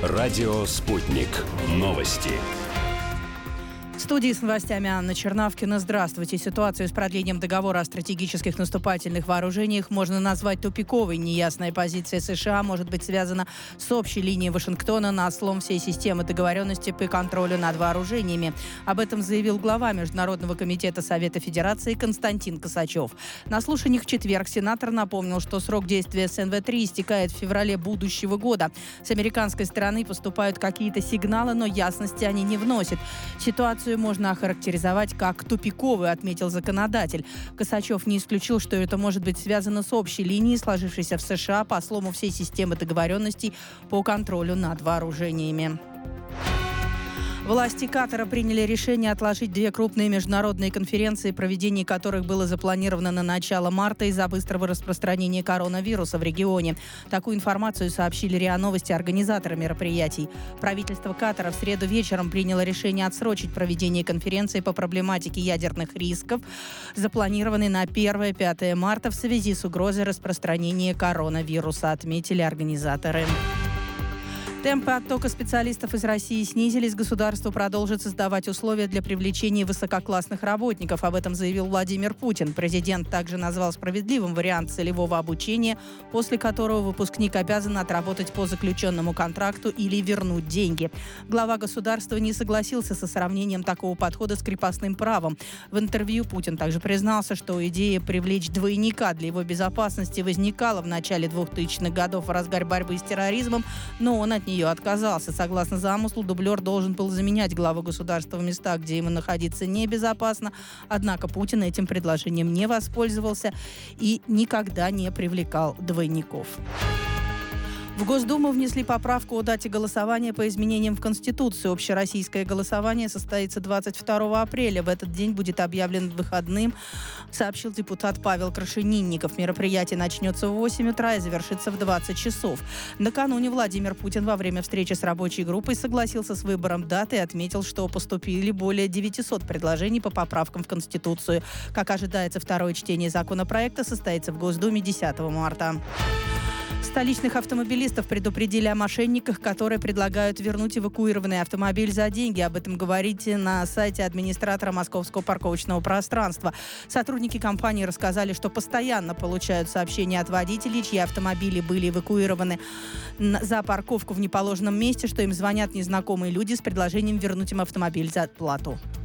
Радио «Спутник». Новости. В студии с новостями Анна Чернавкина. Здравствуйте. Ситуацию с продлением договора о стратегических наступательных вооружениях можно назвать тупиковой. Неясная позиция США может быть связана с общей линией Вашингтона на слом всей системы договоренности по контролю над вооружениями. Об этом заявил глава Международного комитета Совета Федерации Константин Косачев. На слушаниях в четверг сенатор напомнил, что срок действия СНВ-3 истекает в феврале будущего года. С американской стороны поступают какие-то сигналы, но ясности они не вносят. Ситуацию можно охарактеризовать как тупиковую, отметил законодатель. Косачев не исключил, что это может быть связано с общей линией, сложившейся в США по слому всей системы договоренностей по контролю над вооружениями. Власти Катара приняли решение отложить две крупные международные конференции, проведение которых было запланировано на начало марта из-за быстрого распространения коронавируса в регионе. Такую информацию сообщили РИА Новости организаторы мероприятий. Правительство Катара в среду вечером приняло решение отсрочить проведение конференции по проблематике ядерных рисков, запланированной на 1-5 марта в связи с угрозой распространения коронавируса, отметили организаторы. Темпы оттока специалистов из России снизились. Государство продолжит создавать условия для привлечения высококлассных работников. Об этом заявил Владимир Путин. Президент также назвал справедливым вариант целевого обучения, после которого выпускник обязан отработать по заключенному контракту или вернуть деньги. Глава государства не согласился со сравнением такого подхода с крепостным правом. В интервью Путин также признался, что идея привлечь двойника для его безопасности возникала в начале 2000-х годов в разгаре борьбы с терроризмом, но он от нее отказался. Согласно замыслу, дублер должен был заменять главу государства в местах, где ему находиться небезопасно. Однако Путин этим предложением не воспользовался и никогда не привлекал двойников. В Госдуму внесли поправку о дате голосования по изменениям в Конституцию. Общероссийское голосование состоится 22 апреля. В этот день будет объявлен выходным, сообщил депутат Павел Крашенинников. Мероприятие начнется в 8 утра и завершится в 20 часов. Накануне Владимир Путин во время встречи с рабочей группой согласился с выбором даты и отметил, что поступили более 900 предложений по поправкам в Конституцию. Как ожидается, второе чтение законопроекта состоится в Госдуме 10 марта. Столичных автомобилистов предупредили о мошенниках, которые предлагают вернуть эвакуированный автомобиль за деньги. Об этом говорите на сайте администратора Московского парковочного пространства. Сотрудники компании рассказали, что постоянно получают сообщения от водителей, чьи автомобили были эвакуированы за парковку в неположенном месте, что им звонят незнакомые люди с предложением вернуть им автомобиль за плату.